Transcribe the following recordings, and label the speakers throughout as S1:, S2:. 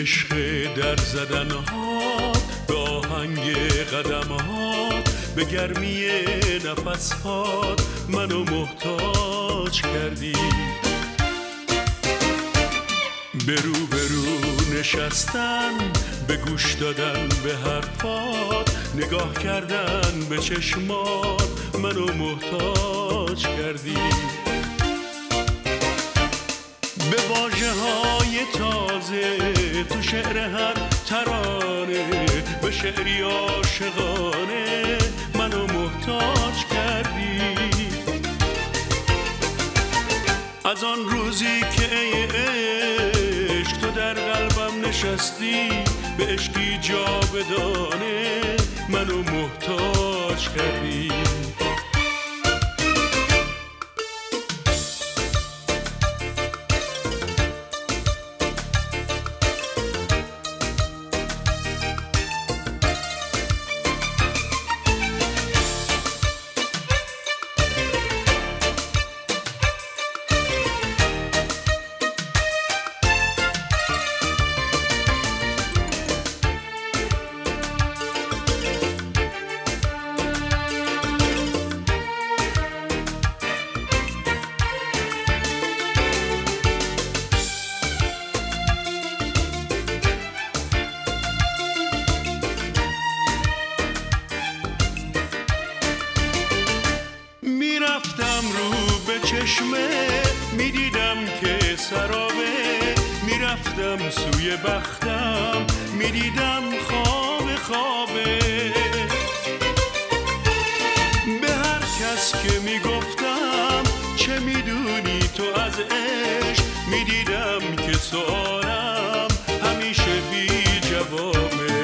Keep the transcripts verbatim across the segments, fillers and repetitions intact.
S1: عشق در زدنهات، به آهنگ قدمهات، به گرمی نفسهات منو محتاج کردی. برو برو نشستن، به گوش دادن به حرفات، نگاه کردن به چشمات منو محتاج کردی. به واژه های تازه تو شعر هر ترانه، به شعری عاشقانه منو محتاج کردی. از آن روزی که ای عشق تو در قلبم نشستی، به عشقی جاودانه منو محتاج کردی. میرفتم رو به چشمه، میدیدم که سرابه، میرفتم سوی بختم، میدیدم خواب خوابه. به هر کس که میگفتم چه میدونی تو از عشق، میدیدم که سوالم همیشه بی جوابه.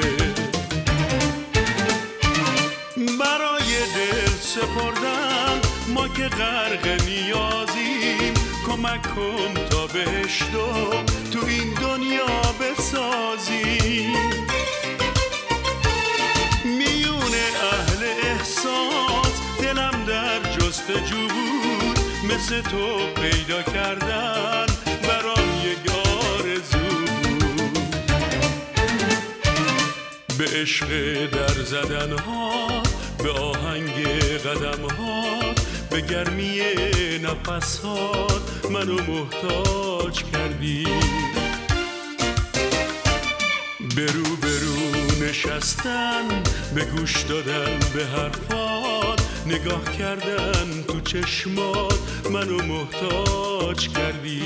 S1: برای دل سپردم ما که غرق نیازیم، کمک کن تا بهشتو تو این دنیا بسازیم. میون اهل احساس دلم در جستجو بود، مثل تو پیدا کردن برام یک آرزو بود. به عشق در زدنهات، به آهنگ قدمهات، به گرمی نفسهات منو محتاج کردی. برو برو نشستن، به گوش دادن به حرفات، نگاه کردن تو چشمات منو محتاج کردی.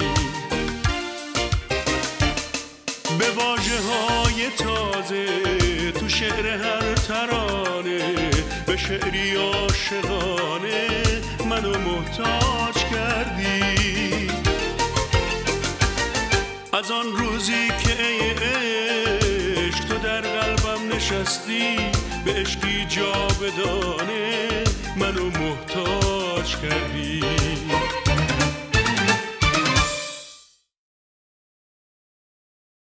S1: به واژه های تازه تو شعر هر ترانه، به شعری عاشقانه منو محتاج کردی. از آن روزی که ای عشق تو در قلبم نشستی، به عشقی جاودانه منو محتاج کردی.